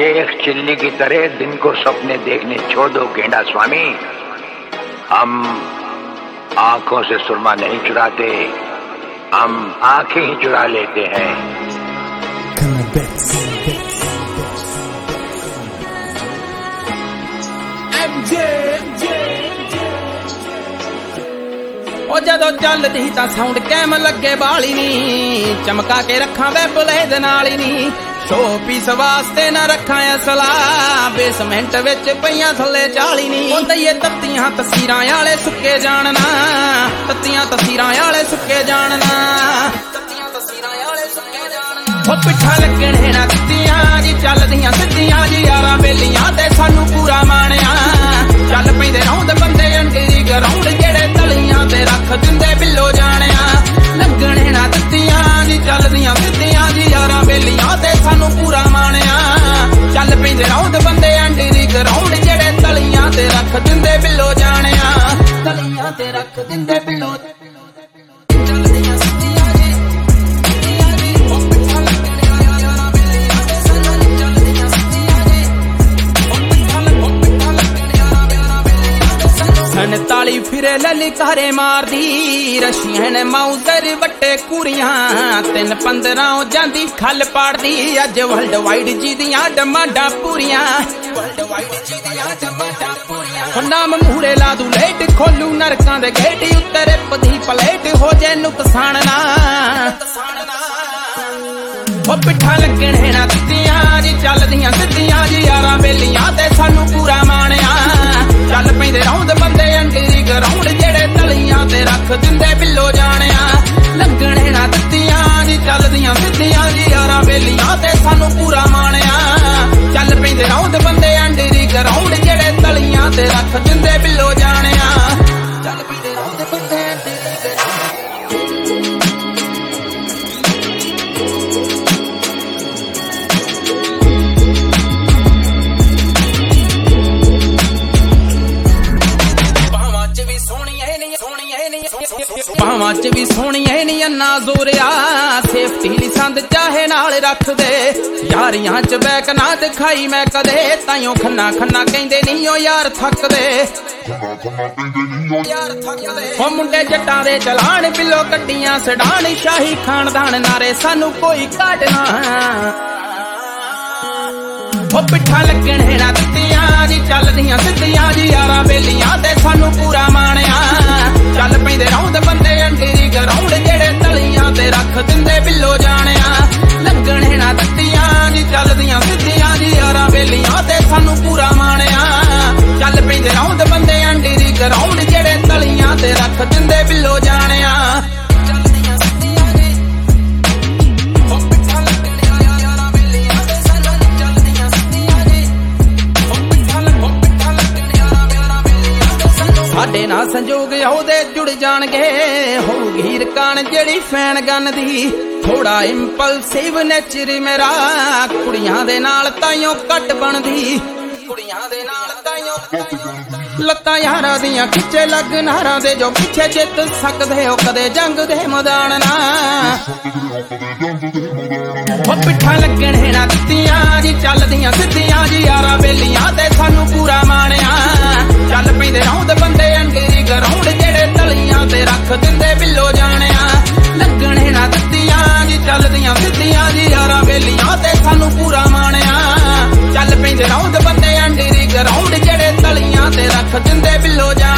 Sheikh chilli की तरह दिन को सपने देखने छोड़ दो गेंडा स्वामी। हम आंखों से सुरमा नहीं चुराते, हम आंखें ही चुरा लेते हैं। ओ जदों चलदी तां साउंड कैम लगे बाली नी, चमका के रखा वे बुलेद नाली नी। शो पीस वास्ते ना रखा असला, बेसमेंट विच पईयां थल्ले 40 नी। ओ दईए तत्तियां तस्वीरां आले सुके जानना, तत्तियां तस्वीरां आले सुके जानना, तत्तियां तस्वीरां आले सुके जानना। ओ पिट्ठा लगणे ना दित्तियां जी चलदियां सिद्धियां जी, यारां बेलियां ते सानू पूरा माणिया। चल पैंदे रौंद बंदे अंडीरी ग्राउंड, जेड़े तलियां ते रख दिंदे बिल्लो जाणिया। लगणे ना दित्तियां जी चलदियां सिद्धियां जी, यारां बेलियां ते सानू पूरा माणिया। चल पैंदे रौंद बंदे अंडीरी ग्राउंड, जेड़े तलियां ते रख दिंदे बिल्लो जाणिया। तलियां ते रख दिंदे बिल्लो चलदियां सिद्धियां जी, सिद्धियां जी। ओ पिट्ठा लगणे यारां बेलियां ते सानू चलदियां सिद्धियां जी। ओ पिट्ठा लगणे यारां बेलियां ते सानू 47 फिरे ललकारे मारदी, रशियन माउजर वट्टे कुड़ियां। 3-15 जांदी खल पाड़दी, अज वर्ल्ड वाइड जी दियां डमांडां पूरियां। वर्ल्ड वाइड जी दियां डमांडां पूरियां। नाम मूहरे ला दू लेट, खोलू नरकां दे गेट, उत्तरे पधी पलेट हो जे नुकसान ना। ओ पिट्ठा लगणे ना दित्तियां जी चलदियां सिद्धियां जी, यारां बेलियां ते सानू पूरा माणिया। चल पैंदे रौंद बंदे अंडीरी ग्राउंड, जेड़े तलियां ते रख दिंदे बिल्लो जाणिया। लगणे ना दित्तियां जी चलदियां सिद्धियां जी, यारां बेलियां ते सानू पूरा माणिया। चल पैंदे रौंद बंदे अंडीरी ग्राउंड, जेड़े तलियां ते रख दिंदे बिल्लो जाणिया। चल पैंदे रौंद बंदे अंडीरी ग्राउंड। बावां च भी सोहणियां नी अन्ना जोरिया, सेफ्टी ली संद चाहे नाल रख दे। यारियां च बैक ना दिखाई मैं कदे, ताइयों खन्ना खन्ना कहंदे नी ओ यार थकदे। ओ मुंडे जट्टां दे चलान, बिल्लो गड्डियां सडान, शाही खानदान नारे सानू कोई काटना। ओ पिट्ठा लगणे ना दित्तियां जी चलदियां सिद्धियां जी, यारां बेलियां ते सानू पूरा माणिया। चल पैंदे रौंद बंदे अंडीरी ग्राउंड, जेड़े तलियां ते रख दिंदे बिल्लो जाणिया। लगणे ना दित्तियां जी चलदियां सिद्धियां जी, यारां बेलियां ते सानू पूरा माणिया। चल पैंदे रौंद बंदे अंडीरी ग्राउंड, जेड़े तलियां ते रख दिंदे बिल्लो जाणिया। चलदियां सिद्धियां जी। ओ पिट्ठा लगणे यारां बेलियां ते सानू चलदियां सिद्धियां जी। ओ पिट्ठा लगणे यारां बेलियां ते सानू। साडे नाल संजोग ओहदे जुड़ जाणगे, होगी रकान जेड़ी फैन गन दी। थोड़ा इंपल्सिव नेचर मेरा, कुड़ियां दे नाल ताइयों घट बनदी। कुड़ियां दे नाल ताइयों लत्तां यारां दियां खिच्चे लग नारां दे, जो पिछे जित सकदे हो कदे जंग दे मैदान ना। ओ पिट्ठा लगणे ना दित्तियां जी चलदियां सिद्धियां जी, यारां बेलियां ते सानू पूरा माणिया। चल पैंदे रौंद बंदे अंडीरी ग्राउंड, जेड़े तलियां ते रख दिंदे बिल्लो जाणिया। लगणे ना दित्तियां जी चलदियां सिद्धियां जी, यारां बेलियां ते सानू पूरा माणिया। चल पैंदे रौंद बंदे अंडीरी ग्राउंड, जेड़े तलियां ते रख दिंदे बिल्लो जाणिया।